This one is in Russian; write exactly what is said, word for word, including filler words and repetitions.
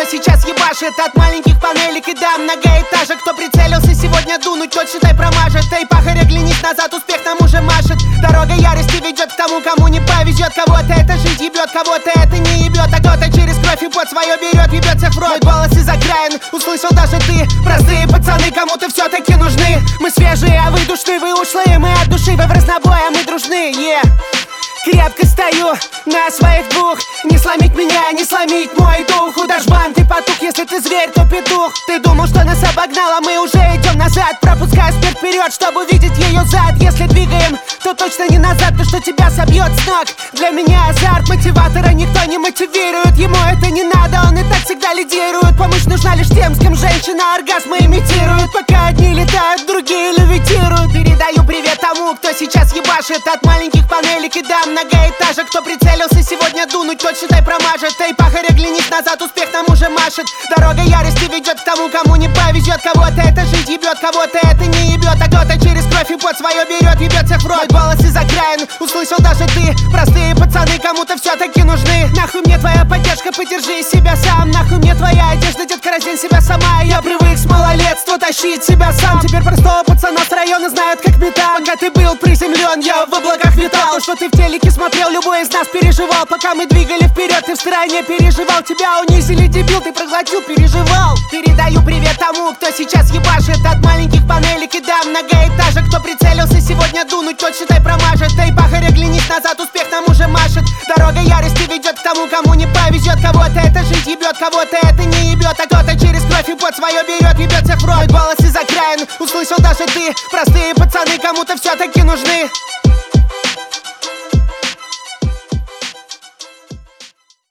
кто сейчас ебашит. От маленьких панелек и до многоэтажек. Кто прицелился сегодня дунуть, тот считай промажет. Эй, пахарь, оглянись назад, успех нам уже машет. Дорога ярости ведет к тому, кому не повезет. Кого-то это жизнь ебет, кого-то это не ебет. А кто-то через кровь и пот свое берет, ебет всех в рот. Мой голос из окраин услышал даже ты. Простые пацаны кому-то все-таки нужны. Мы свежие, а вы душны, вы ушлые. Мы от души, вы в разнобой, а мы дружны, yeah. Крепко стою на своих двух. Не сломить меня, не сломить мой дух. Удашбан, ты потух, если ты зверь, то петух. Ты думал, что нас обогнал, а мы уже идем назад. Пропускаю спирт вперед, чтобы увидеть ее зад. Если двигаем, то точно не назад. То, что тебя собьет с ног. Для меня азарт, мотиватора никто не мотивирует. Ему это не надо, он и так всегда лидирует. Помощь нужна лишь тем, с кем женщина оргазмы имитирует. Пока одни летают, другие левитируют. Передаю привет тому, кто сейчас ебашит. От маленьких панелек и до многоэтажек. Кто прицелился сегодня дунуть, тот считай промажет. Эй, пахарь, оглянись назад, успех нам уже машет. Дорога ярости ведет к тому, кому не повезет. Кого-то это жизнь ебет, кого-то это не ебет. А кто-то через кровь и пот свое берет, ебет всех в рот. Мой голос из окраин услышал даже ты. Простые пацаны кому-то все-таки нужны. Нахуй мне твоя поддержка, подержи себя сам. Нахуй мне твоя одежда, детка, раздень себя сама. Я привык с малолетства тащить себя сам. Теперь простого пацана с района знают как металл. Пока ты был приземлен, я в облаках витал. То, что ты в телеке смотрел, любой из нас переживал. Пока мы двигали вперед, ты в стороне переживал. Тебя унизили, дебил, ты проглотил, переживал. Передаю привет тому, кто сейчас ебашит. От маленьких панелек и до многоэтажек. Кто прицелился сегодня дунуть, тот считай промажет. Эй, пахарь, оглянись назад, успех нам уже машет. Дорога ярости ведет к тому, кому не повезет. Кого-то это жизнь ебет, кого-то это не ебет. А кто-то через кровь и пот свое берет, ебет всех в рот. Мой голос из окраин услышал даже ты. Простые пацаны кому-то все-таки нужны.